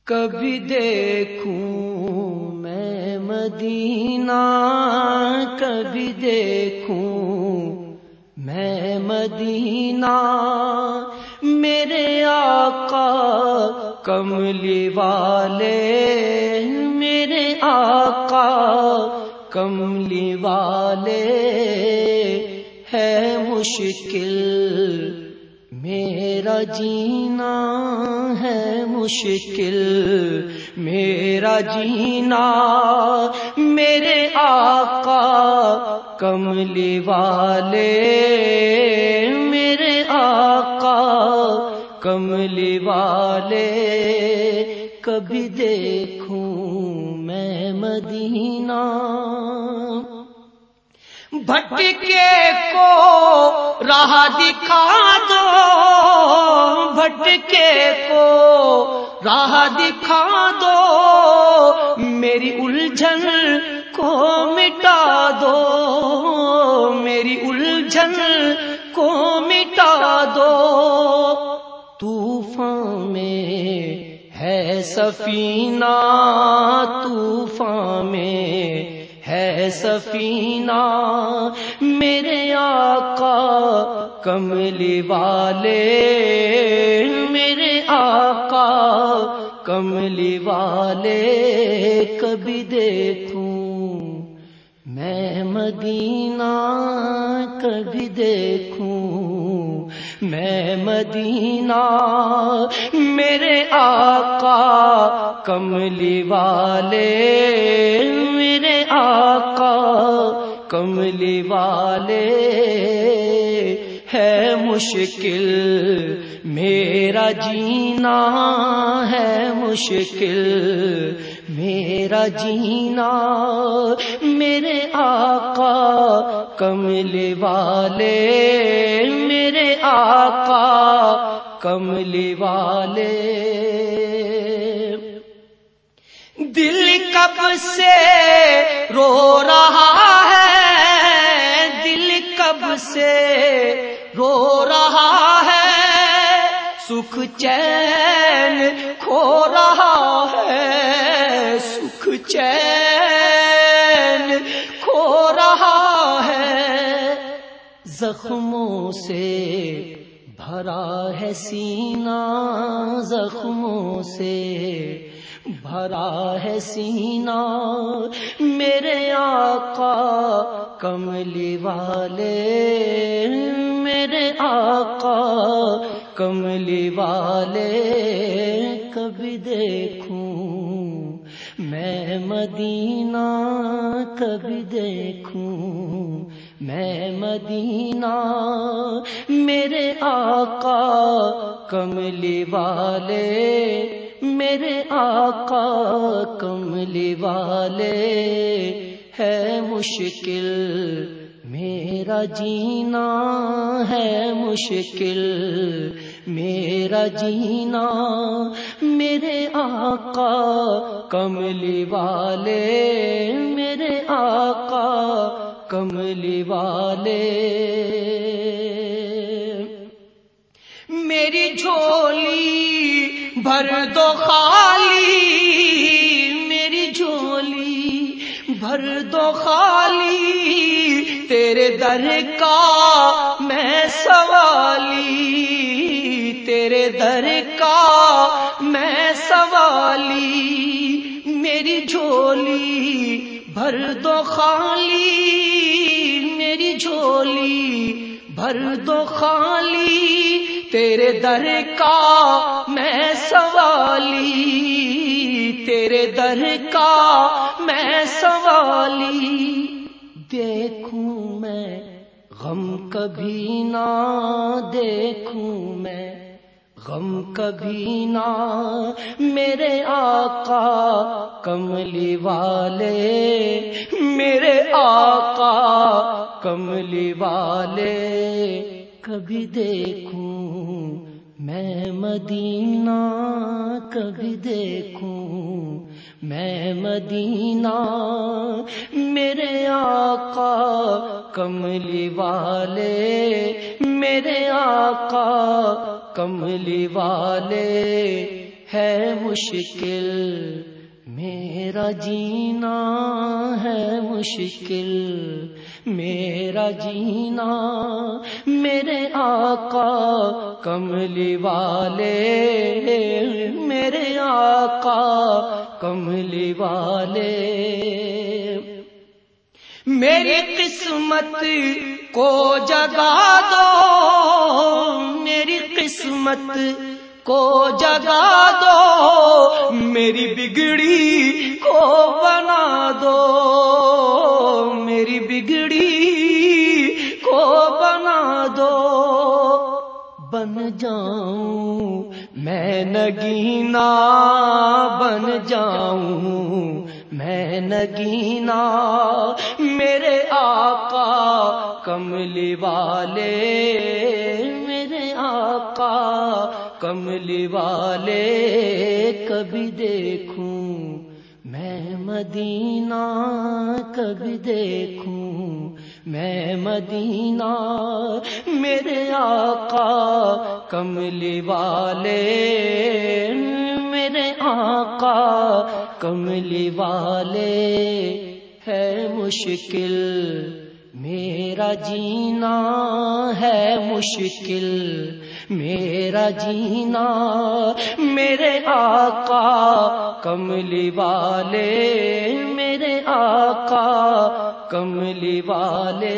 کبھی دیکھوں میں مدینہ، کبھی دیکھوں میں مدینہ، میرے آقا کملی والے، میرے آقا کملی والے، ہے مشکل میرا جینا، ہے مشکل میرا جینا، میرے آقا کملی والے، میرے آقا کملی والے، کبھی دیکھوں میں مدینہ، بھٹکے کو راہ دکھا دو، بھٹکے کو راہ دکھا دو، میری الجھن کو مٹا دو، میری الجھن کو مٹا دو، طوفان میں ہے سفینہ، طوفان میں ہے سفینہ، میرے آقا کملی والے، میرے آقا کملی والے، کبھی دیکھوں میں مدینہ، کبھی دیکھوں میں مدینہ، میرے آقا کملی والے، میرے آقا کملی والے، ہے مشکل میرا جینا، ہے مشکل میرا جینا، میرے آقا کملی والے، میرے آقا کملی والے، دل کب سے رو رہا ہے، دل کب سے رو رہا ہے، سکھ چین کھو رہا ہے، سکھ چین کھو رہا ہے، زخموں سے بھرا ہے سینہ، زخموں سے بھرا ہے سینہ، میرے آقا کملی والے، میرے آقا کملی والے، کبھی دیکھوں میں مدینہ، کبھی دیکھوں میں مدینہ، میرے آقا کملی والے، میرے آقا کملی والے، ہے مشکل میرا جینا، ہے مشکل میرا جینا، میرے آقا کملی والے، میرے آقا کملی والے، میری جھولی بھر دو خالی، میری جھولی بھر دو خالی، تیرے در کا میں سوالی، تیرے در کا میں سوالی، میری جھولی بھر دو خالی، میری جھولی بھر دو خالی، تیرے در کا میں سوالی، تیرے در کا میں سوالی، دیکھوں میں غم کبھی نہ، دیکھوں میں غم کبھی نہ، میرے آقا کملی والے، میرے آقا کملی والے، کبھی دیکھوں میں مدینہ، کبھی دیکھوں میں مدینہ، میرے آقا کملی والے، میرے آقا کملی والے ہے مشکل، میرا جینا ہے مشکل، میرا جینا میرے آقا کملی والے، میرے آقا کملی والے، میری قسمت کو جگا دو، میری قسمت کو جگا دو، میری بگڑی کو بنا دو، میری بگڑی کو بنا دو، بن جاؤں میں نگینا، بن جاؤں میں نگینا، میرے آقا کملی والے، میرے آقا کملی والے، کبھی دیکھوں میں مدینہ، کبھی دیکھوں میں مدینہ، میرے آقا کملی والے، میرے آقا کملی والے، ہے مشکل میرا جینا، ہے مشکل میرا جینا، میرے آقا کملی والے، میرے آقا کملی والے،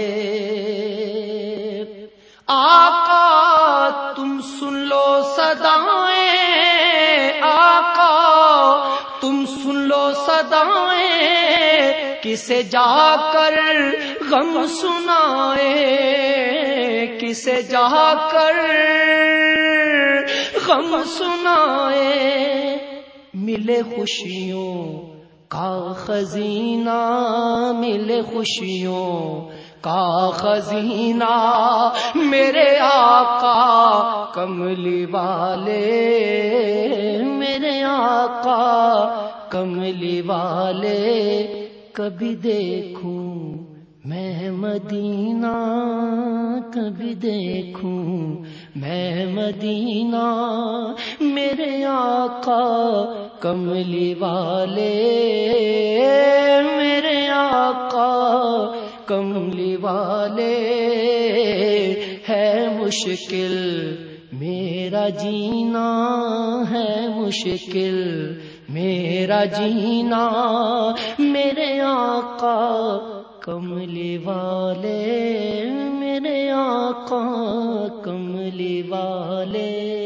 آقا تم سن لو صدائیں، آقا تم سن لو صدائیں، کسے جا کر غم سنائے، کسے جا کر غم سنائے، ملے خوشیوں کا خزینہ، ملے خوشیوں کا خزینہ، میرے آقا کملی والے، میرے آقا کملی والے، کبھی دیکھوں میں مدینہ، کبھی دیکھوں میں مدینہ، میرے آقا کملی والے، میرے آقا کملی والے، ہے مشکل میرا جینا، ہے مشکل میرا جینا، میرے آقا کملی والے، میرے آقا کملی والے۔